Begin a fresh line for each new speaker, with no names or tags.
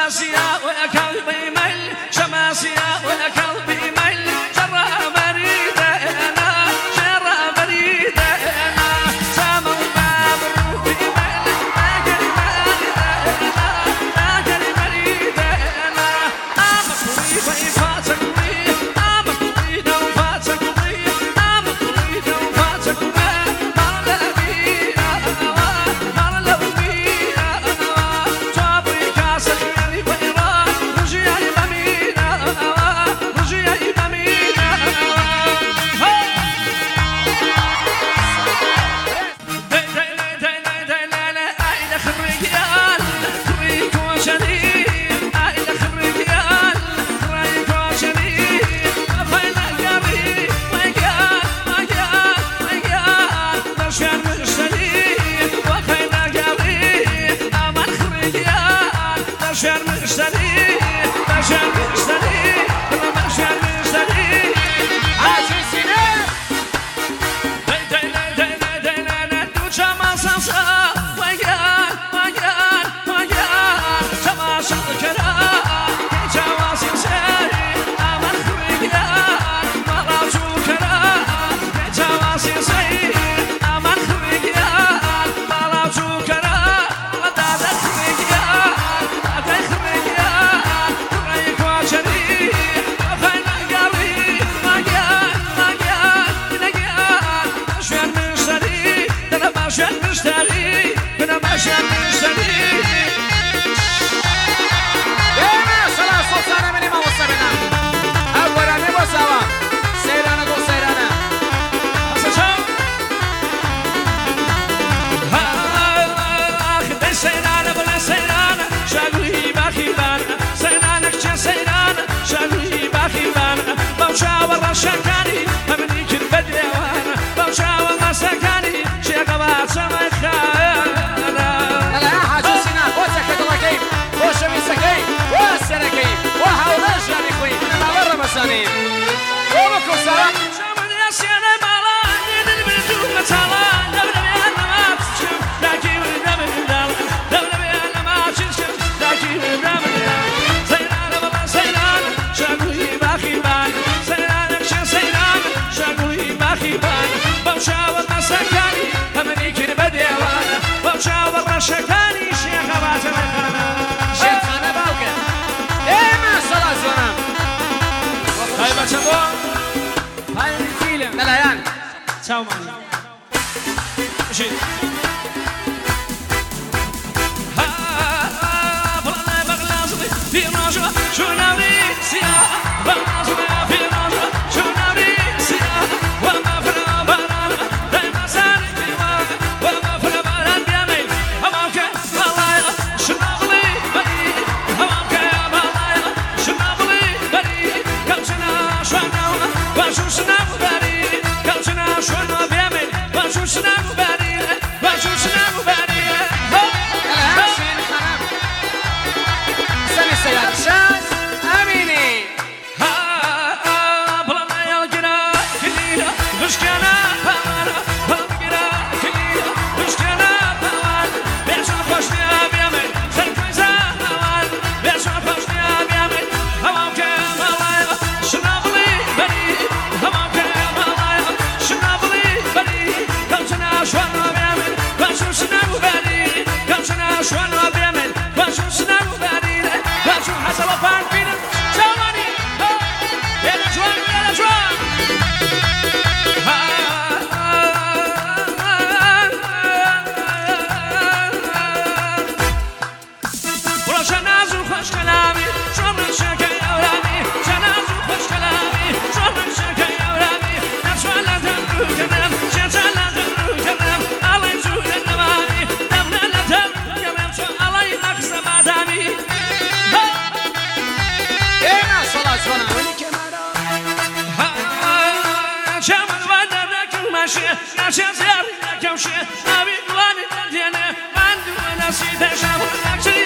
شماسية ويا قلبي مل شماسية ويا قلبي مل جرى بريدة أنا جرى بريدة أنا سامو باب روحي مل لاقل بريدة أنا أمك وفاتك أمك وفاتك أمك وفاتك Ciao mano. في رجوة شو نوري سياح بغلازنا في رجوة شو نوري سياح وما فلا بران دايما ساني بيوان وما فلا بران بيامي همامك والله شنغلي بري همامك والله شنغلي بري كمشنا شوانا وشو شنغ بري كمشنا شوانا بيامي وشو شنغ بري وشو شنغ بري
شاز اميني
بلا يا جرا كلينا مشكلة بلا جرا كلينا مشكلة بلا بيش خوشني بيامي سركوزا بلا بيش خوشني بيامي هواك والله شنابلي بري هواك والله شنابلي بري كمشنا شوانا بيامي وشو شنابو بري كمشنا شوانا بيامي وشو شنابو بري وشو حسب فان فينا شواني يلا جوان يلا جوان برو شنازو خوش کلامی شمرن شکر یورانی شنازو خوش کلامی شمرن شکر یورانی نشوان لازم رو کنم شنشان لازم رو کنم علي زود النوانی دمنا لازم رو کنم شو علي نقص مادامی شامل ودرك المشي نشيط زياري كوشي أبي دواني تدينه من دون نسيت شامل